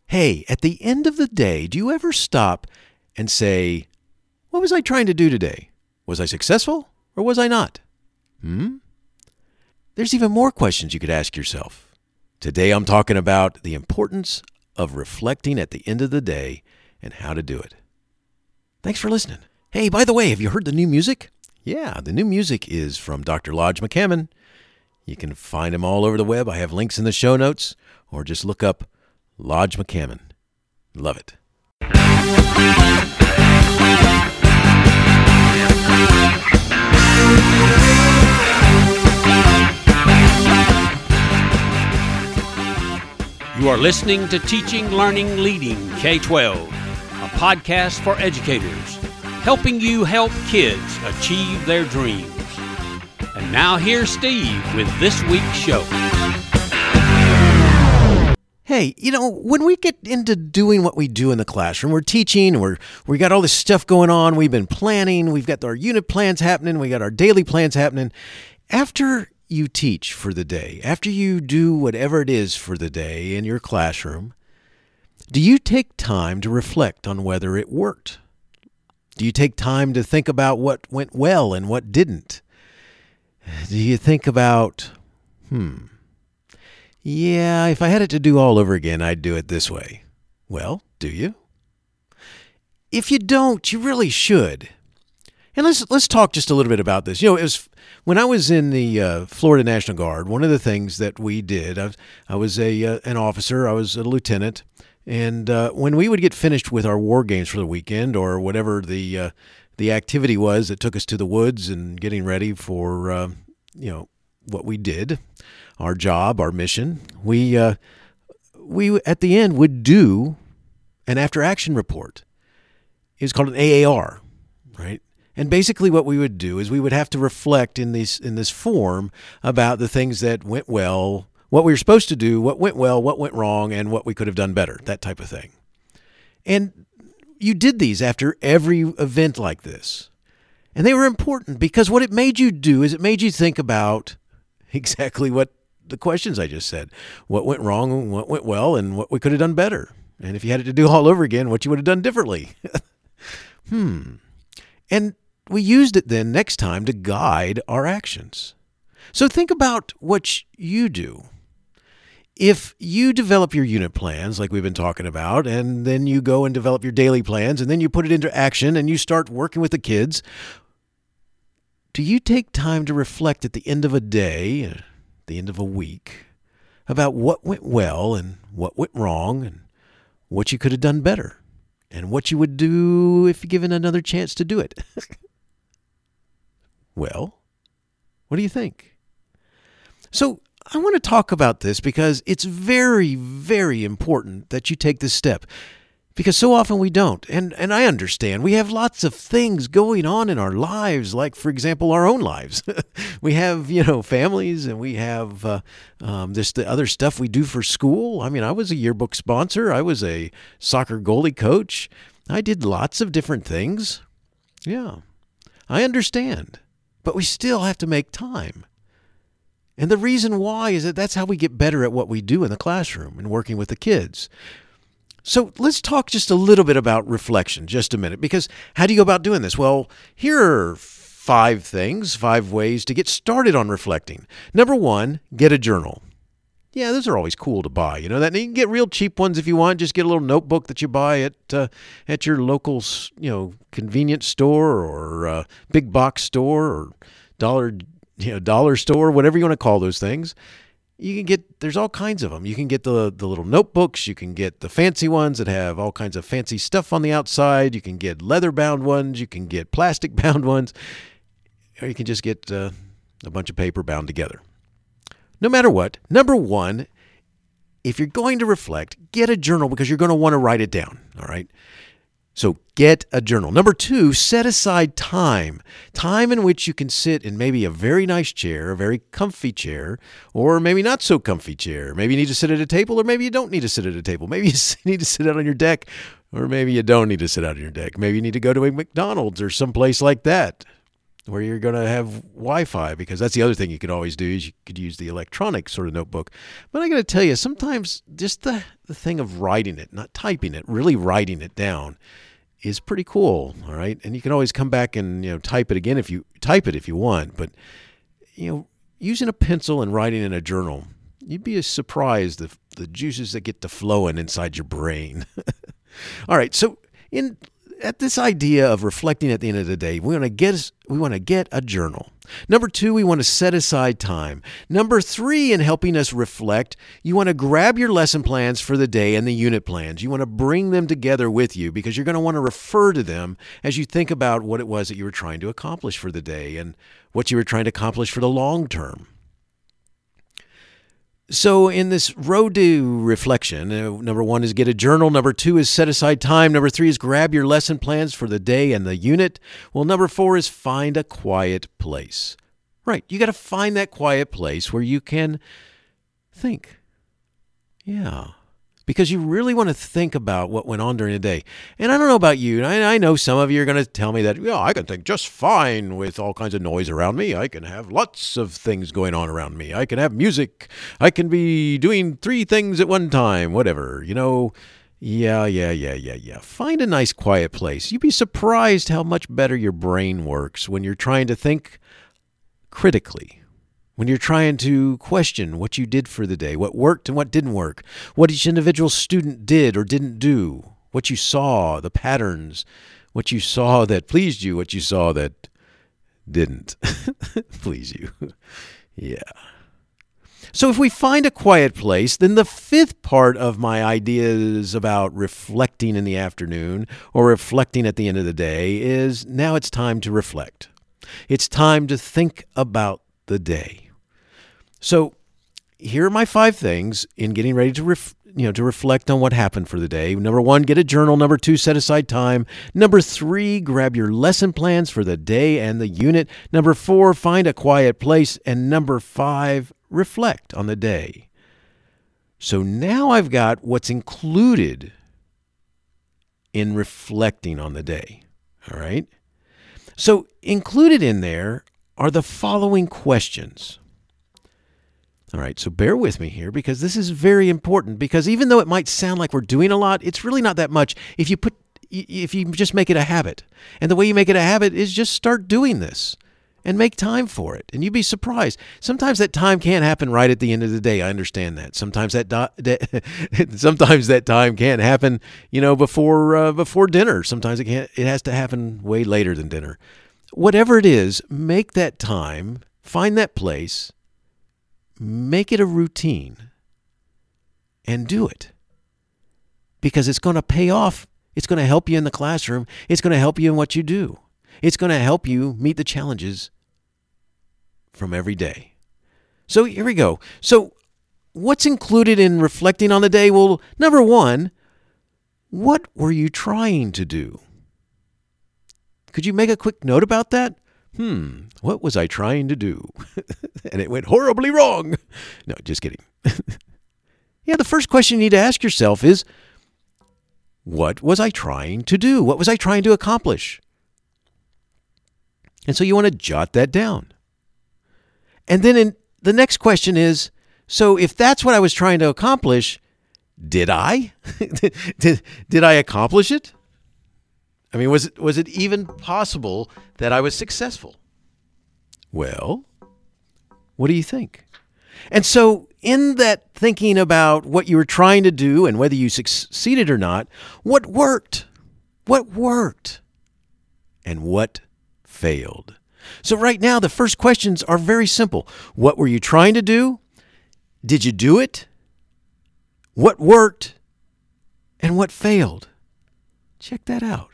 Hey, at the end of the day, do you ever stop and say, what was I trying to do today? Was I successful or was I not? There's even more questions you could ask yourself. Today I'm talking about the importance of reflecting at the end of the day and how to do it. Thanks for listening. Hey, by the way, have you heard the new music? Yeah, the new music is from Dr. Lodge McCammon. You can find him all over the web. I have links in the show notes, or just look up Lodge McCammon. Love it. You are listening to Teaching, Learning, Leading K-12, a podcast for educators, helping you help kids achieve their dreams. And now here's Steve with this week's show. Hey, when we get into doing what we do in the classroom, we're teaching, we got all this stuff going on, we've been planning, we've got our unit plans happening, we got our daily plans happening. After you teach for the day, after you do whatever it is for the day in your classroom, do you take time to reflect on whether it worked? Do you take time to think about what went well and what didn't? Do you think about, yeah, if I had it to do all over again, I'd do it this way. Well, do you? If you don't, you really should. And let's talk just a little bit about this. It was when I was in the Florida National Guard. One of the things that we did, I was an officer. I was a lieutenant, and when we would get finished with our war games for the weekend or whatever the activity was that took us to the woods and getting ready for what we did, our job, our mission, we at the end would do an after action report. It was called an AAR, right? And basically what we would do is we would have to reflect in this form about the things that went well, what we were supposed to do, what went well, what went wrong, and what we could have done better, that type of thing. And you did these after every event like this. And they were important because what it made you do is it made you think about exactly what the questions I just said. What went wrong and what went well and what we could have done better. And if you had it to do all over again, what you would have done differently. And we used it then next time to guide our actions. So think about what you do. If you develop your unit plans like we've been talking about, and then you go and develop your daily plans, and then you put it into action and you start working with the kids, do you take time to reflect at the end of a day, the end of a week, about what went well and what went wrong and what you could have done better and what you would do if given another chance to do it? Well, what do you think? So I want to talk about this because it's very, very important that you take this step. Because so often we don't. And I understand. We have lots of things going on in our lives, like, for example, our own lives. We have, families, and we have this the other stuff we do for school. I mean, I was a yearbook sponsor. I was a soccer goalie coach. I did lots of different things. Yeah, I understand. But we still have to make time. And the reason why is that that's how we get better at what we do in the classroom and working with the kids. So let's talk just a little bit about reflection, just a minute, because how do you go about doing this? Well, here are 5 ways to get started on reflecting. Number 1, get a journal. Yeah, those are always cool to buy. You can get real cheap ones if you want. Just get a little notebook that you buy at your local, convenience store or big box store or dollar store, whatever you want to call those things. You can get, there's all kinds of them. You can get the little notebooks. You can get the fancy ones that have all kinds of fancy stuff on the outside. You can get leather-bound ones. You can get plastic-bound ones. Or you can just get a bunch of paper bound together. No matter what, number 1, if you're going to reflect, get a journal because you're going to want to write it down, all right? So get a journal. Number 2, set aside time in which you can sit in maybe a very nice chair, a very comfy chair, or maybe not so comfy chair. Maybe you need to sit at a table, or maybe you don't need to sit at a table. Maybe you need to sit out on your deck, or maybe you don't need to sit out on your deck. Maybe you need to go to a McDonald's or someplace like that. where you're going to have Wi-Fi, because that's the other thing you could always do is you could use the electronic sort of notebook. But I got to tell you, sometimes just the thing of writing it, not typing it, really writing it down is pretty cool. All right. And you can always come back and, type it again if you want. But, using a pencil and writing in a journal, you'd be surprised the juices that get to flowing inside your brain. All right. So at this idea of reflecting at the end of the day, we want to get a journal. Number 2, we want to set aside time. Number 3, in helping us reflect, you want to grab your lesson plans for the day and the unit plans. You want to bring them together with you because you're going to want to refer to them as you think about what it was that you were trying to accomplish for the day and what you were trying to accomplish for the long term. So in this road to reflection, number 1 is get a journal. Number 2 is set aside time. Number 3 is grab your lesson plans for the day and the unit. Well, number 4 is find a quiet place. Right, you got to find that quiet place where you can think. Yeah, because you really want to think about what went on during the day. And I don't know about you. I know some of you are going to tell me that, I can think just fine with all kinds of noise around me. I can have lots of things going on around me. I can have music. I can be doing 3 things at one time, whatever, Yeah. Find a nice quiet place. You'd be surprised how much better your brain works when you're trying to think critically. When you're trying to question what you did for the day, what worked and what didn't work, what each individual student did or didn't do, what you saw, the patterns, what you saw that pleased you, what you saw that didn't please you. Yeah. So if we find a quiet place, then the 5th part of my ideas about reflecting in the afternoon or reflecting at the end of the day is now it's time to reflect. It's time to think about the day. So here are my 5 things in getting ready to reflect on what happened for the day. Number 1, get a journal. Number 2, set aside time. Number 3, grab your lesson plans for the day and the unit. Number 4, find a quiet place. And number 5, reflect on the day. So now I've got what's included in reflecting on the day. All right. So included in there are the following questions. All right, so bear with me here because this is very important, because even though it might sound like we're doing a lot, it's really not that much if you just make it a habit. And the way you make it a habit is just start doing this and make time for it. And you'd be surprised. Sometimes that time can't happen right at the end of the day. I understand that. Sometimes sometimes that time can't happen, before dinner. Sometimes it has to happen way later than dinner. Whatever it is, make that time, find that place, make it a routine, and do it. Because it's going to pay off. It's going to help you in the classroom. It's going to help you in what you do. It's going to help you meet the challenges from every day. So here we go. So what's included in reflecting on the day? Well, number 1, what were you trying to do? Could you make a quick note about that? What was I trying to do? And it went horribly wrong. No, just kidding. Yeah, the first question you need to ask yourself is, what was I trying to do? What was I trying to accomplish? And so you want to jot that down. And then the next question is, so if that's what I was trying to accomplish, did I? did I accomplish it? I mean, was it even possible that I was successful? Well, what do you think? And so in that thinking about what you were trying to do and whether you succeeded or not, what worked? What worked? And what failed? So right now, the first questions are very simple. What were you trying to do? Did you do it? What worked? And what failed? Check that out.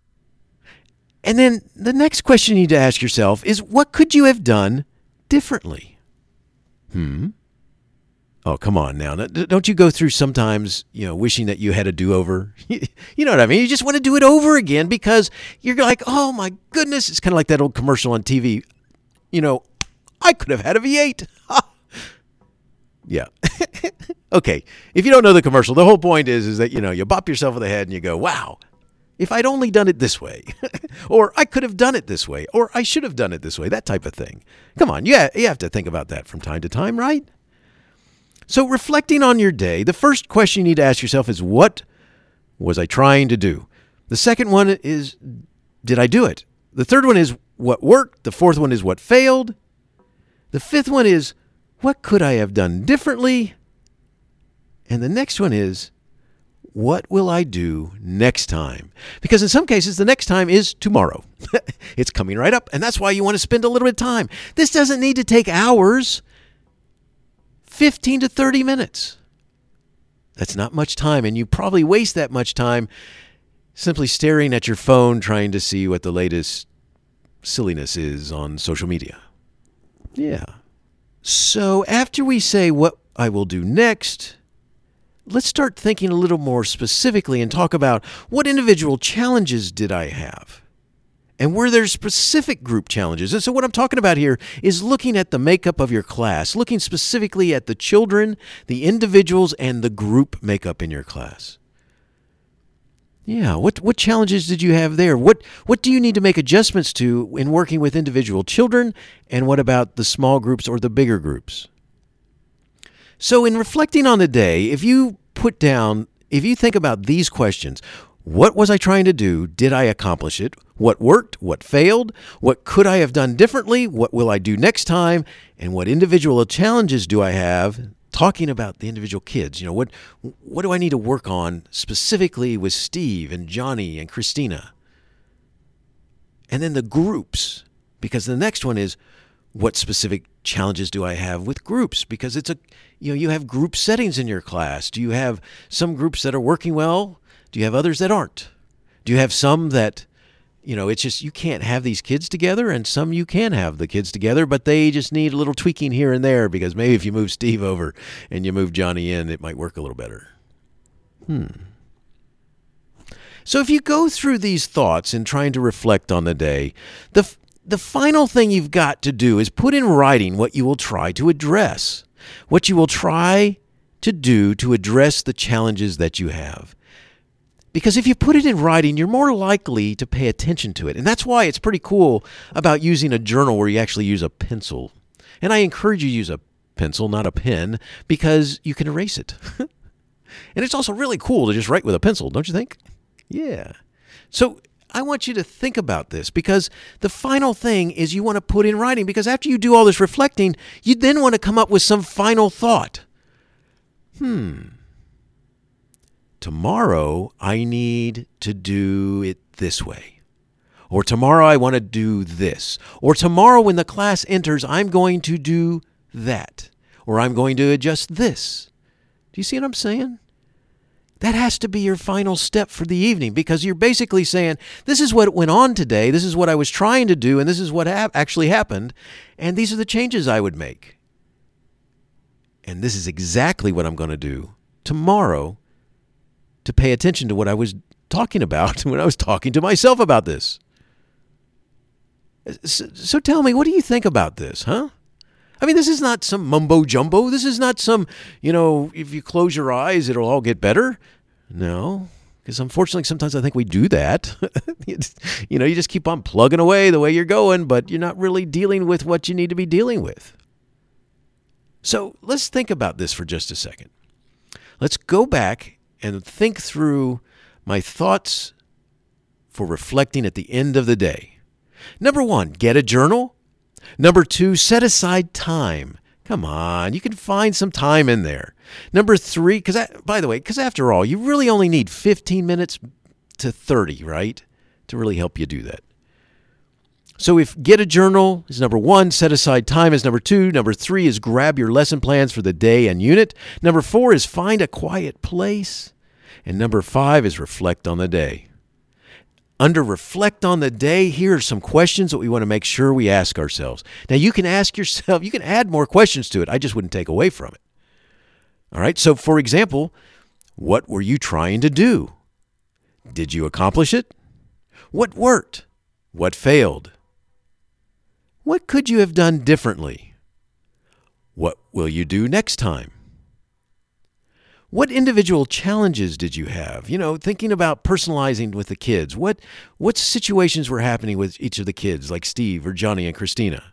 And then the next question you need to ask yourself is, what could you have done differently? Oh, come on now. Don't you go through sometimes, wishing that you had a do-over? You know what I mean? You just want to do it over again because you're like, oh my goodness. It's kind of like that old commercial on TV. I could have had a V8. Yeah. Okay. If you don't know the commercial, the whole point is that, you bop yourself in the head and you go, wow, If I'd only done it this way, or I could have done it this way, or I should have done it this way, that type of thing. Come on, you have to think about that from time to time, right? So reflecting on your day, the first question you need to ask yourself is, what was I trying to do? The second one is, did I do it? The third one is, what worked? The fourth one is, what failed? The fifth one is, what could I have done differently? And the next one is, what will I do next time? Because in some cases, the next time is tomorrow. It's coming right up, and that's why you want to spend a little bit of time. This doesn't need to take hours, 15 to 30 minutes. That's not much time, and you probably waste that much time simply staring at your phone trying to see what the latest silliness is on social media. Yeah. So after we say what I will do next, let's start thinking a little more specifically and talk about what individual challenges did I have? And were there specific group challenges? And so what I'm talking about here is looking at the makeup of your class, looking specifically at the children, the individuals, and the group makeup in your class. Yeah, what challenges did you have there? What do you need to make adjustments to in working with individual children? And what about the small groups or the bigger groups? So in reflecting on the day, if you think about these questions, what was I trying to do? Did I accomplish it? What worked? What failed? What could I have done differently? What will I do next time? And what individual challenges do I have? Talking about the individual kids, what do I need to work on specifically with Steve and Johnny and Christina? And then the groups, because the next one is, what specific challenges do I have with groups? Because it's you have group settings in your class. Do you have some groups that are working well? Do you have others that aren't? Do you have some that, it's just you can't have these kids together, and some you can have the kids together, but they just need a little tweaking here and there, because maybe if you move Steve over and you move Johnny in, it might work a little better. So if you go through these thoughts and trying to reflect on the day, the final thing you've got to do is put in writing what you will try to address, what you will try to do to address the challenges that you have. Because if you put it in writing, you're more likely to pay attention to it. And that's why it's pretty cool about using a journal where you actually use a pencil. And I encourage you to use a pencil, not a pen, because you can erase it. And it's also really cool to just write with a pencil, don't you think? Yeah. So I want you to think about this, because the final thing is you want to put in writing, because after you do all this reflecting, you then want to come up with some final thought. Tomorrow I need to do it this way. Or tomorrow I want to do this. Or tomorrow when the class enters, I'm going to do that. Or I'm going to adjust this. Do you see what I'm saying? That has to be your final step for the evening, because you're basically saying, this is what went on today, this is what I was trying to do, and this is what actually happened, and these are the changes I would make. And this is exactly what I'm going to do tomorrow to pay attention to what I was talking about when I was talking to myself about this. So tell me, what do you think about this, huh? I mean, this is not some mumbo jumbo. This is not some, if you close your eyes, it'll all get better. No, because unfortunately, sometimes I think we do that. You just keep on plugging away the way you're going, but you're not really dealing with what you need to be dealing with. So let's think about this for just a second. Let's go back and think through my thoughts for reflecting at the end of the day. Number 1, get a journal. Number 2, set aside time. Come on, you can find some time in there. Number 3, because after all, you really only need 15 minutes to 30, right? To really help you do that. So if get a journal is number 1, set aside time is number 2, number 3 is grab your lesson plans for the day and unit. Number 4 is find a quiet place. And number 5 is reflect on the day. Under reflect on the day, here are some questions that we want to make sure we ask ourselves. Now, you can ask yourself, you can add more questions to it. I just wouldn't take away from it. All right. So, for example, what were you trying to do? Did you accomplish it? What worked? What failed? What could you have done differently? What will you do next time? What individual challenges did you have? Thinking about personalizing with the kids. What situations were happening with each of the kids, like Steve or Johnny and Christina?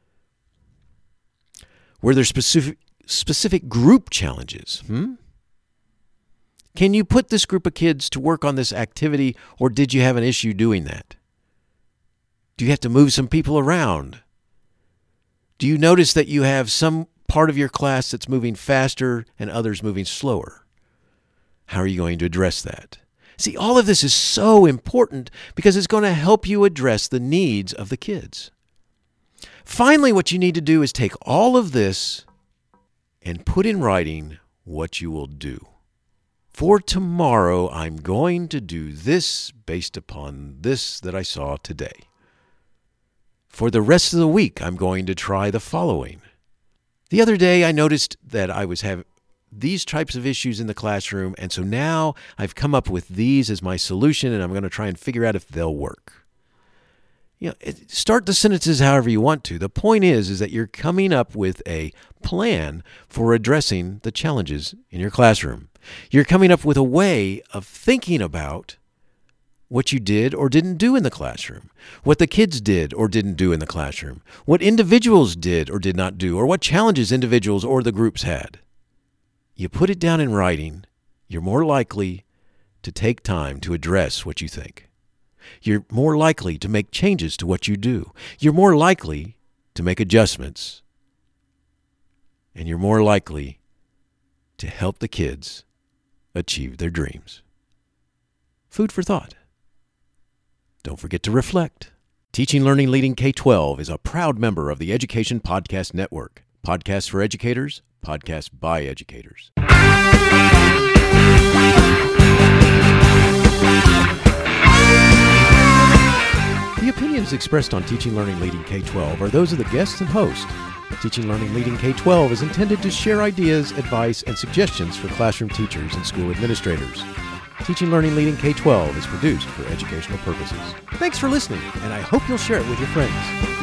Were there specific group challenges? Can you put this group of kids to work on this activity, or did you have an issue doing that? Do you have to move some people around? Do you notice that you have some part of your class that's moving faster and others moving slower? How are you going to address that? See, all of this is so important because it's going to help you address the needs of the kids. Finally, what you need to do is take all of this and put in writing what you will do. For tomorrow, I'm going to do this based upon this that I saw today. For the rest of the week, I'm going to try the following. The other day, I noticed that I was having these types of issues in the classroom, and so now I've come up with these as my solution, and I'm going to try and figure out if they'll work. Start the sentences however you want to. The point is that you're coming up with a plan for addressing the challenges in your classroom. You're coming up with a way of thinking about what you did or didn't do in the classroom, what the kids did or didn't do in the classroom, what individuals did or did not do, or what challenges individuals or the groups had. You put it down in writing, you're more likely to take time to address what you think. You're more likely to make changes to what you do. You're more likely to make adjustments. And you're more likely to help the kids achieve their dreams. Food for thought. Don't forget to reflect. Teaching, Learning, Leading K-12 is a proud member of the Education Podcast Network. Podcasts for educators, podcasts by educators. The opinions expressed on Teaching, Learning, Leading K-12 are those of the guests and host. Teaching, Learning, Leading K-12 is intended to share ideas, advice, and suggestions for classroom teachers and school administrators. Teaching, Learning, Leading K-12 is produced for educational purposes. Thanks for listening, and I hope you'll share it with your friends.